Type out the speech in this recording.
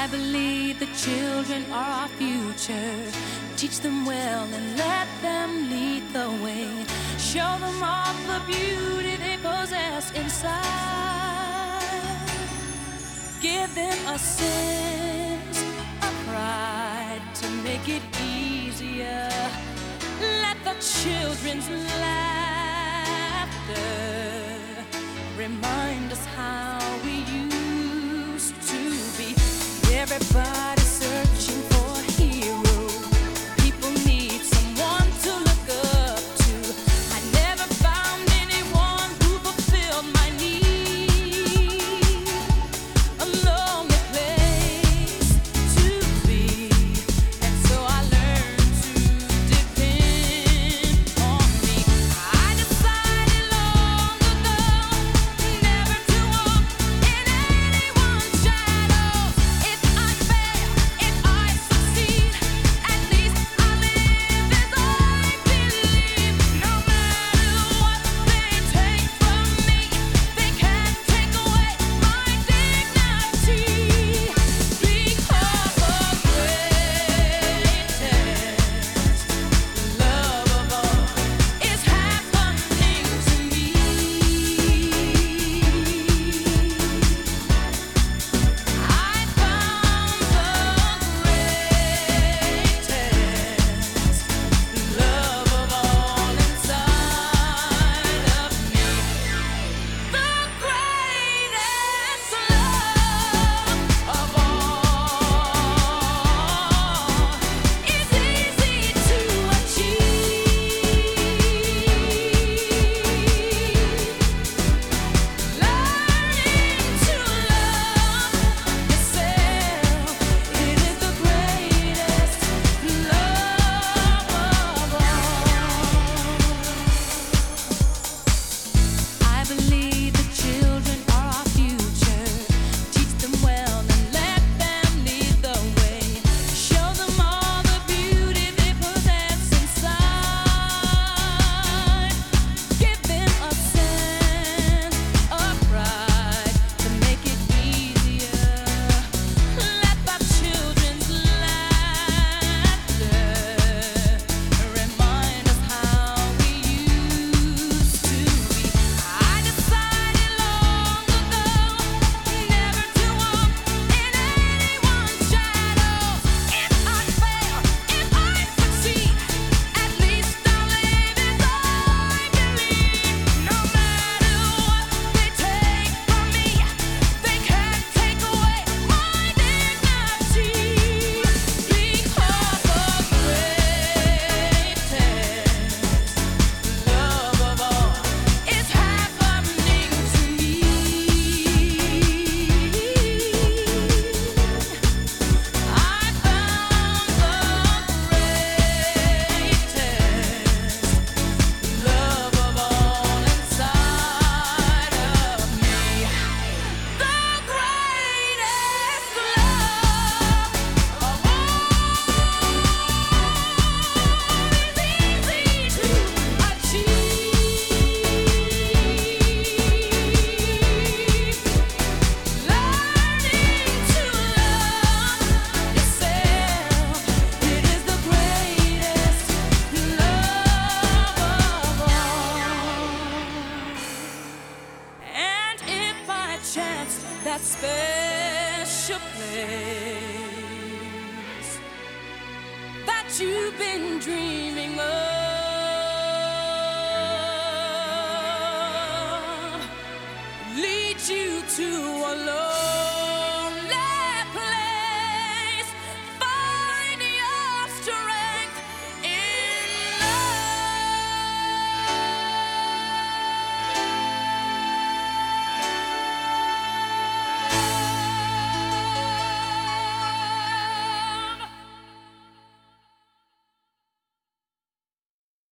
I believe the children are our future. Teach them well and let them lead the way. Show them all the beauty they possess inside. Give them a sense of pride to make it easier. Let the children's laughter remind us how we used to be. Everybody's searching for a hero. People need someone to look up to. I never found anyone who fulfilled my need. A lonely place to be, and so I learned to depend on me. I decided long ago never to walk in anyone's shadows. If I fail, if I succeed, at least I live as I believe. No matter what they take from me, they can't take away my dignity. Because the greatest love of all is happening to me. I found the greatest love of all inside of me. The greatest love of all is easy to achieve. Learning to love yourself, it is the greatest love of all. I believe the children are our future. Teach them well and let them lead the way. Show them all the beauty they possess inside. Give them a sense of pride to make it easier. Let the children's laughter remind us how we used to be. I decided long ago never to walk in anyone's shadows. If I fail, if I succeed, at least I'll live as I believe. No matter what they take from me, they can't take away my dignity. Because the greatest love of all is happening to me. I found the greatest love of all inside of me. The greatest love of all is easy to achieve. Learning to love yourself, it is the greatest love of all. And if by chance that special place that you've been dreaming of